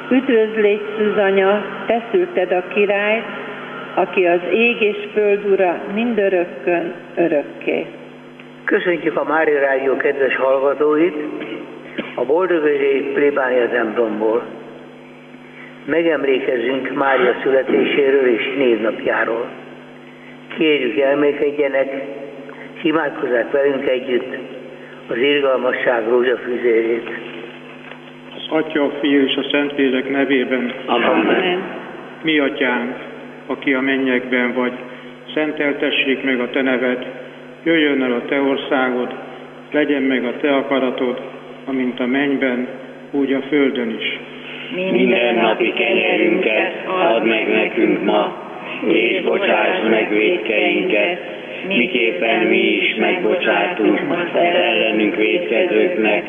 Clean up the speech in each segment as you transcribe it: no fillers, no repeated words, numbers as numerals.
Üdvözlégy, Szűzanya, te szülted a királyt, aki az ég és föld ura mindörökkön örökké. Köszöntjük a Mária Rádió kedves hallgatóit, a Boldogözsé plébánia templomból. Megemlékezzünk Mária születéséről és névnapjáról. Kérjük, elmékedjenek, és imádkozzák velünk együtt az irgalmasság rózsafűzérét. Az Atya, a Fiú és a Szentlélek nevében. Amen. Mi Atyánk, aki a mennyekben vagy, szenteltessék meg a te neved, jöjjön el a te országod, legyen meg a te akaratod, amint a mennyben, úgy a földön is. Minden napi kenyerünket add meg nekünk ma, és bocsásd meg vétkeinket, miképpen mi is megbocsátunk az ellenünk vétkezőknek,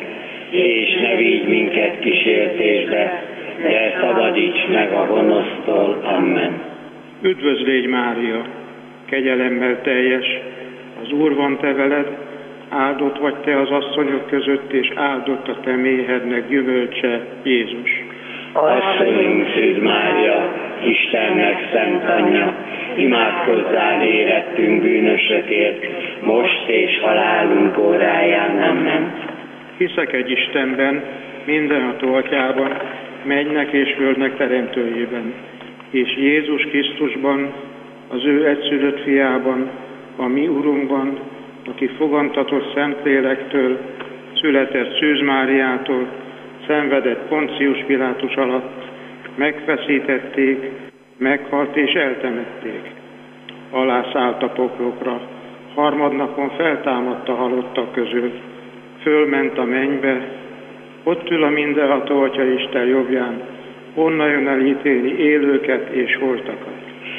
és ne vigy minket kísértésbe, de szabadíts meg a gonosztól. Amen. Üdvözlégy Mária, kegyelemmel teljes, az Úr van te veled, áldott vagy te az asszonyok között, és áldott a te méhednek gyümölcse, Jézus. Asszonyunk Szűz Mária, Istennek szent anyja, imádkozzál érettünk bűnösökért, most és halálunk óráján. Amen. Hiszek egy Istenben, mindenható Atyában, mennynek és földnek teremtőjében, és Jézus Krisztusban, az ő egyszülött fiában, a mi Urunkban, aki fogantatott Szentlélektől, született Szűz Máriától, szenvedett Poncius Pilátus alatt, megfeszítették, meghalt és eltemették. Alászállt a poklokra, harmadnapon feltámadt a halottak közül, fölment a mennybe, ott ül a mindenható Atya Isten jobbján, onnan jön elítélni élőket és holtakat.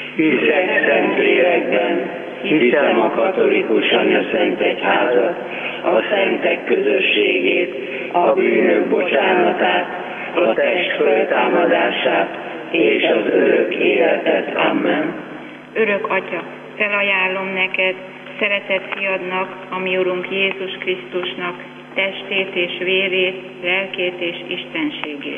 Hiszek Szentlélekben, hiszem a katolikus anyaszent egyházat, a szentek közösségét, a bűnök bocsánatát, a test föltámadását és az örök életet. Amen. Örök Atya, felajánlom neked, szeretett fiadnak, a mi Urunk Jézus Krisztusnak, testét és vérét, lelkét és istenségét.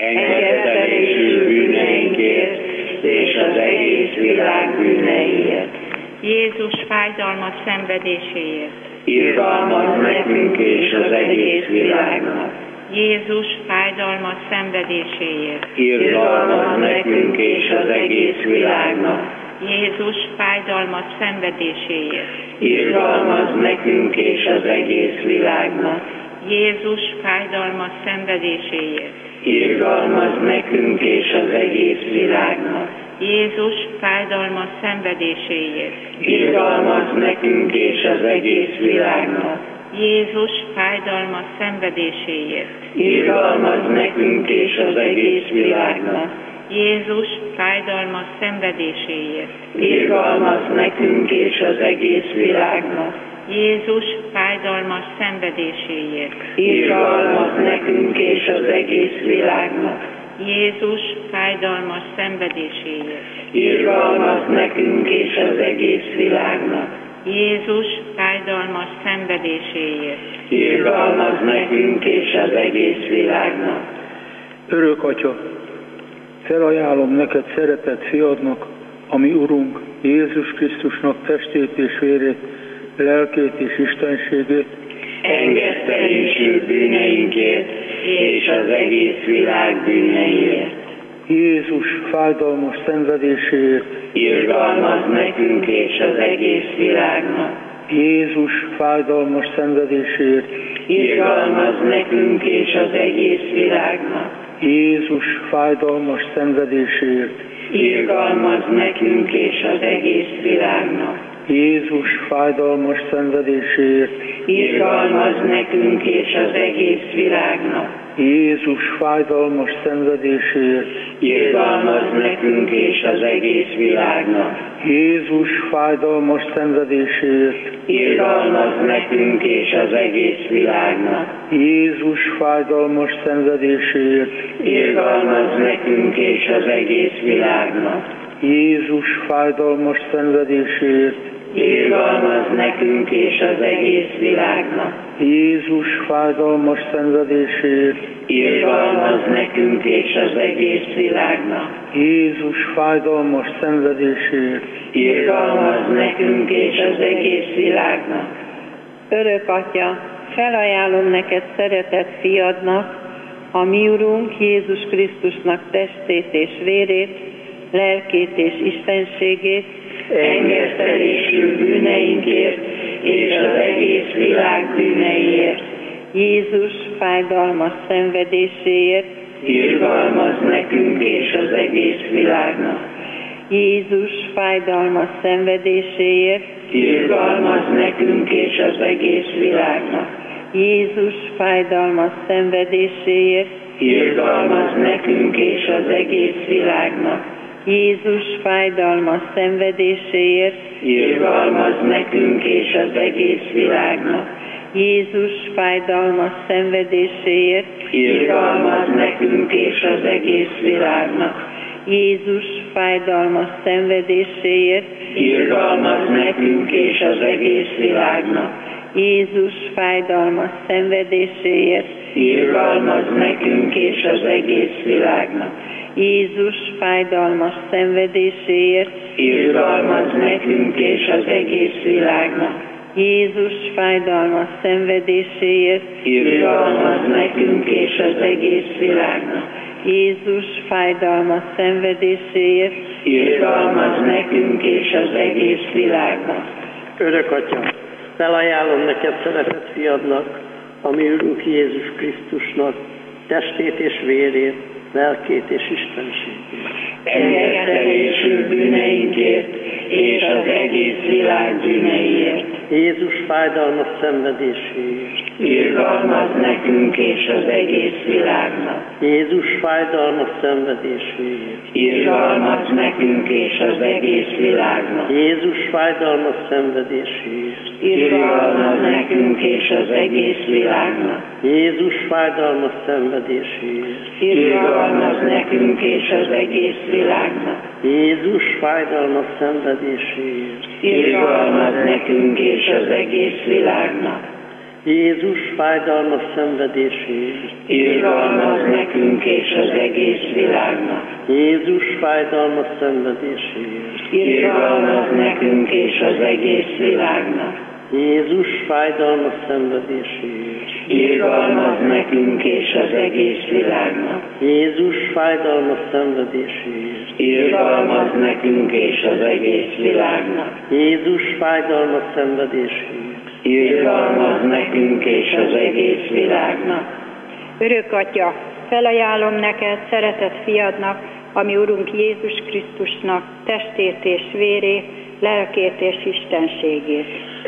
Engedtelésű bűneinkért és az egész világ bűneiért. Jézus fájdalmas szenvedéséért. Irgalmaz nekünk és az egész világnak. Jézus fájdalmas szenvedéséért. Irgalmaz nekünk és az egész világnak. Jézus fájdalmas szenvedéséért. Irgalmaz nekünk és az egész világnak. Jézus fájdalmas szenvedéséért. Irgalmaz nekünk és az egész világnak. Jézus fájdalmas szenvedéséért. Irgalmaz nekünk és az egész világnak. Jézus fájdalmas szenvedéséért. Irgalmaz nekünk és az egész világnak. Jézus fájdalmas szenvedéséért. Irgalmaz nekünk és az egész világnak. Jézus fájdalmas szenvedéséért. Irgalmaz nekünk és az egész világnak. Jézus fájdalmas szenvedéséért. Irgalmaz nekünk és az egész világnak. Jézus fájdalmas szenvedéséért. Irgalmaz nekünk és az egész világnak. Örök Atya, felajánlom neked szeretett fiadnak, a mi Urunk Jézus Krisztusnak testét és vérét, lelkét és istenségét. Engedtelésű bűneinkért és az egész világ bűneiért. Jézus fájdalmas szenvedéséért. Irgalmaz nekünk és az egész világnak. Jézus fájdalmas szenvedéséért. Irgalmaz nekünk és az egész világnak. Jézus fájdalmas szenvedéséért. Irgalmaz nekünk és az egész világnak. Jézus fájdalmas szenvedéséért. Irgalmaz nekünk és az egész világnak. Jézus fájdalmas szenvedéséért. Irgalmaz nekünk és az egész világnak. Jézus fájdalmas szenvedéséért. Irgalmaz nekünk és az egész világnak. Jézus fájdalmas szenvedéséért. Irgalmaz nekünk és az egész világnak. Jézus fájdalmas szenvedéséért. Irgalmaz nekünk és az egész világnak. Jézus fájdalmas szenvedéséért, irgalmazz nekünk és az egész világnak. Jézus fájdalmas szenvedéséért, Irgalmazz nekünk és az egész világnak. Örök Atya, felajánlom neked szeretett fiadnak, a mi Urunk Jézus Krisztusnak testét és vérét, lelkét és istenségét, Engesztelésű bűneinkért és az egész világ bűneiért. Jézus fájdalmas szenvedéséért, Irgalmazz nekünk és az egész világnak. Jézus fájdalmas szenvedéséért, Irgalmazz nekünk és az egész világnak. Jézus fájdalmas szenvedéséért, Irgalmazz nekünk és az egész világnak. Jézus fájdalmas szenvedéséért, Irgalmazz nekünk és az egész világnak. Jézus fájdalmas szenvedéséért, Irgalmazz nekünk és az egész világnak. Jézus fájdalmas szenvedéséért, Irgalmazz nekünk és az egész világnak. Jézus fájdalmas szenvedéséért, Irgalmazz nekünk és az egész világnak. Jézus fájdalmas szenvedéséért, Irgalmazz nekünk és az egész világnak. Jézus fájdalmas szenvedéséért, Irgalmazz nekünk és az egész világnak. Jézus fájdalmas szenvedéséért, Irgalmazz nekünk és az egész világnak. Örök Atya, felajánlom neked szeretett fiadnak, a mi Urunk Jézus Krisztusnak testét és vérét, lelkét és istenségét. Engesztelésű bűneinkért és az egész világ bűneiért. Jézus fájdalmas szenvedéséért, Irgalmazz nekünk és az egész világnak. Jézus fájdalmas szenvedéséért, Irgalmazz nekünk és az egész világnak. Jézus fájdalmas szenvedéséért, Irgalmazz nekünk és az egész világnak. Jézus fájdalmas szenvedéséért, Irgalmazz nekünk és az egész világnak. Jézus fájdalmas szenvedéséért, Irgalmazz nekünk és az egész világnak. Jézus fájdalmas szenvedéséért, Irgalmazz nekünk és az egész világnak. Jézus fájdalmas szenvedéséért, Irgalmazz nekünk és az egész világnak. Jézus fájdalmas szenvedéséért, Irgalmazz nekünk és az egész világnak. Jézus fájdalmas szenvedéséért, Irgalmazz nekünk és az egész világnak. Jézus fájdalmas szenvedéséért, Irgalmazz nekünk és az egész világnak. Örök Atya, felajánlom neked szeretett fiadnak, a mi Urunk Jézus Krisztusnak testét és vérét, lelkét és istenségét.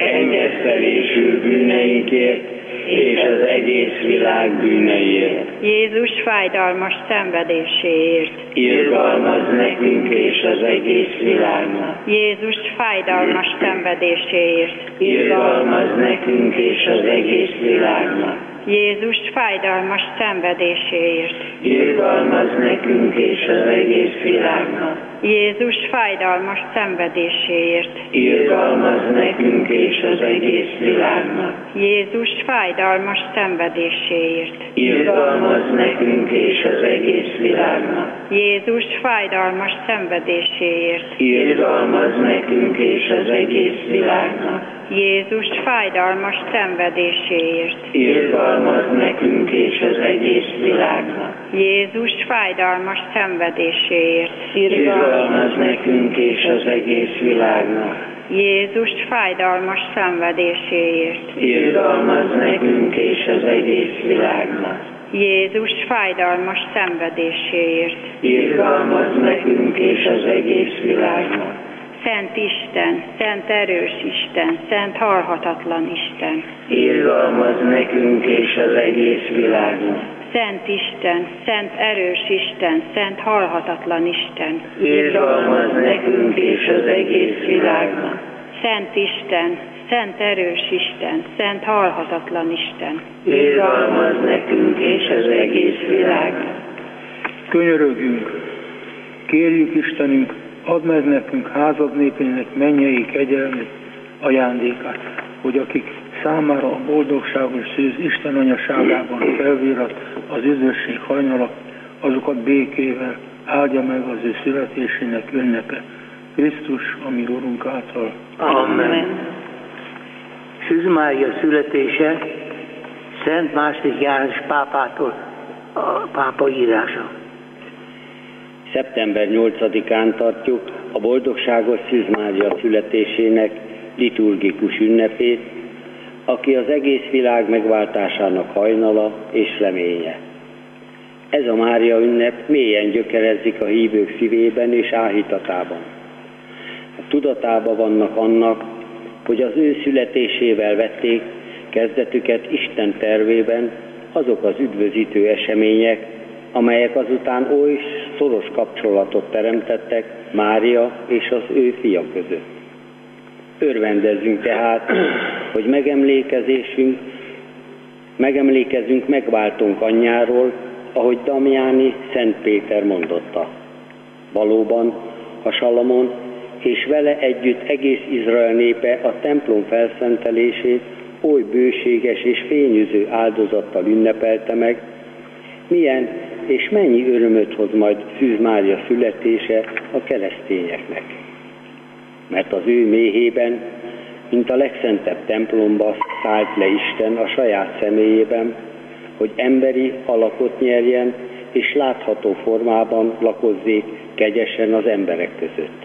Engesztelésű bűneinkért és az egész világ bűneiért. Jézus fájdalmas szenvedéséért. Irgalmazz nekünk és az egész világnak. Jézus fájdalmas szenvedéséért. Irgalmazz nekünk és az egész világnak. Jézus fájdalmas szenvedéséért. Irgalmazz nekünk és az egész világnak. Jézus fájdalmas szenvedéséért. Irgalmazz nekünk és az egész világnak. Jézus fájdalmas szenvedéséért. Irgalmazz nekünk és az egész világnak. Jézus fájdalmas szenvedéséért. Irgalmazz nekünk és az egész világnak. Jézus fájdalmas szenvedéséért. Irgalmazz nekünk és az egész világnak. Jézus fájdalmas szenvedéséért. Irgalmazz nekünk és az egész világnak. Jézus fájdalmas szenvedéséért. Irgalmazz nekünk és az egész világnak. Jézus fájdalmas szenvedéséért. Irgalmazz nekünk és az egész világnak. Szent Isten, szent erős Isten, szent halhatatlan Isten. Irgalmazz nekünk és az egész világnak. Szent Isten, szent erős Isten, szent halhatatlan Isten. Irgalmazz nekünk és az egész világnak. Szent Isten, szent erős Isten, szent halhatatlan Isten. Irgalmazz nekünk és az egész világnak. Könyörögjünk, kérjük Istenünk, add meg nekünk házad népének mennyei kegyelmét, ajándékát, hogy akik számára a boldogságos szűz Isten anyaságában felvírat az üdvösség hajnala, azokat békével áldja meg az ő születésének ünnepe. Krisztus, a mi Urunk által. Amen. Szűz Mária születése Szent II. János pápától a pápa írása. Szeptember 8-án tartjuk a boldogságos Szűz Mária születésének liturgikus ünnepét, aki az egész világ megváltásának hajnala és reménye. Ez a Mária ünnep mélyen gyökerezik a hívők szívében és áhítatában. A tudatában vannak annak, hogy az ő születésével vették kezdetüket Isten tervében azok az üdvözítő események, amelyek azután oly szoros kapcsolatot teremtettek Mária és az ő fia között. Örvendezzünk tehát, hogy megemlékezünk megváltónk anyjáról, ahogy Damiani Szent Péter mondotta. Valóban, ha Salamon és vele együtt egész Izrael népe a templom felszentelését oly bőséges és fényűző áldozattal ünnepelte meg, milyen és mennyi örömöt hoz majd Szűz Mária születése a keresztényeknek. Mert az ő méhében, mint a legszentebb templomba szállt le Isten a saját személyében, hogy emberi alakot nyerjen, és látható formában lakozzék kegyesen az emberek között.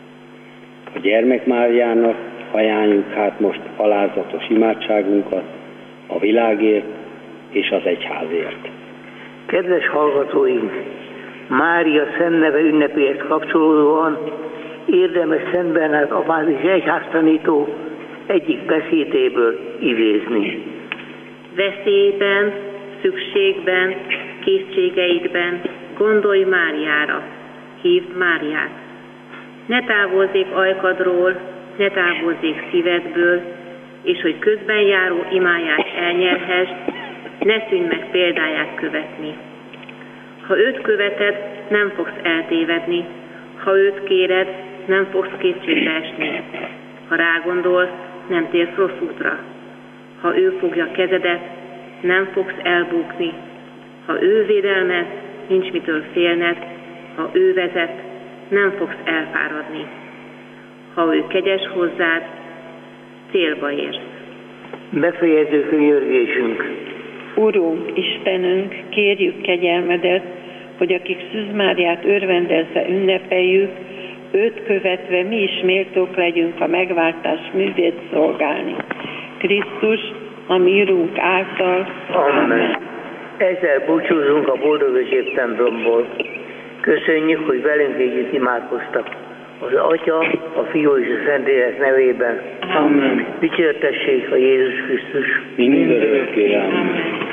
A gyermek Máriának ajánljuk hát most alázatos imádságunkat a világért és az egyházért. Kedves hallgatóink, Mária szent neve ünnepéhez kapcsolódóan érdemes Szent Bernát apát és egyháztanító egyik beszédéből idézni. Veszélyben, szükségben, készségeidben gondolj Máriára, hívd Máriát. Ne távozzék ajkadról, ne távozzék szívedből, és hogy közben járó imáját elnyerhessd, ne szűnj meg példáját követni. Ha őt követed, nem fogsz eltévedni, ha őt kéred, nem fogsz kétségbe esni. Ha rágondolsz, nem térsz rossz útra. Ha ő fogja kezedet, nem fogsz elbukni. Ha ő védelmez, nincs mitől félned. Ha ő vezet, nem fogsz elfáradni. Ha ő kegyes hozzád, célba érsz. Befejező könyörgésünk. Urunk, Istenünk, kérjük kegyelmedet, hogy akik Szűz Máriát örvendezve ünnepeljük, őt követve mi is méltók legyünk a megváltás művét szolgálni. Krisztus, a mi Urunk által. Amen. Ezzel búcsúzunk a Boldog templomból. Köszönjük, hogy velünk együtt imádkoztak. Az Atya, a Fiú és a Szentlélek nevében. Amen. Dicsértessék a Jézus Krisztus. Mindörökké. Amen.